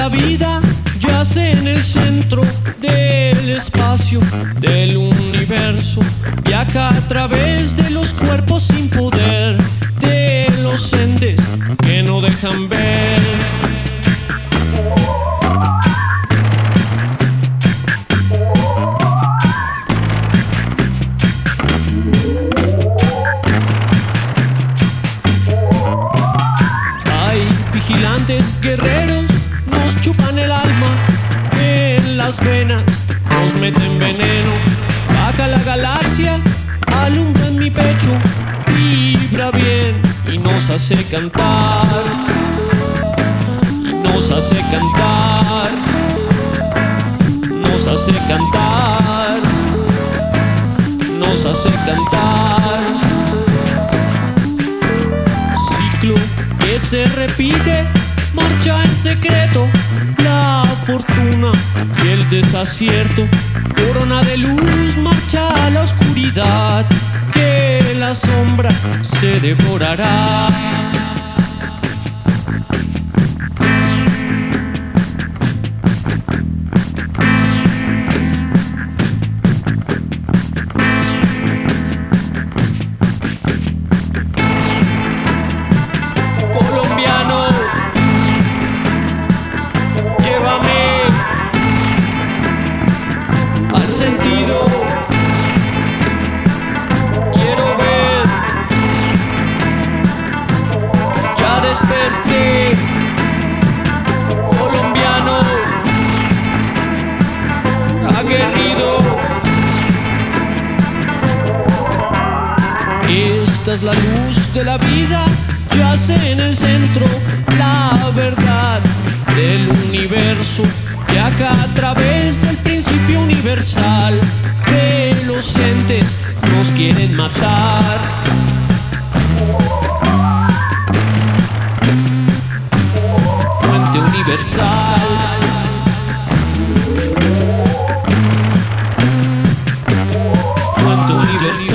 la vida yace en el centro del espacio, del universo. Viaja a través de los cuerpos sin poder, de los entes que no dejan ver. Vigilantes guerreros nos chupan el alma en las venas, nos meten veneno. Baja la galaxia, alumbra en mi pecho, vibra bien y nos hace cantar. Y nos hace cantar, nos hace cantar, nos hace cantar. Ciclo que se repite, marcha en secreto, la fortuna y el desacierto. Corona de luz marcha a la oscuridad, que la sombra se devorará. Quiero ver, ya desperté, colombiano, aguerrido. Esta es la luz de la vida, yace en el centro, la verdad del universo. Viaja a través del principio universal, de los entes nos quieren matar. Fuente universal. Fuente universal.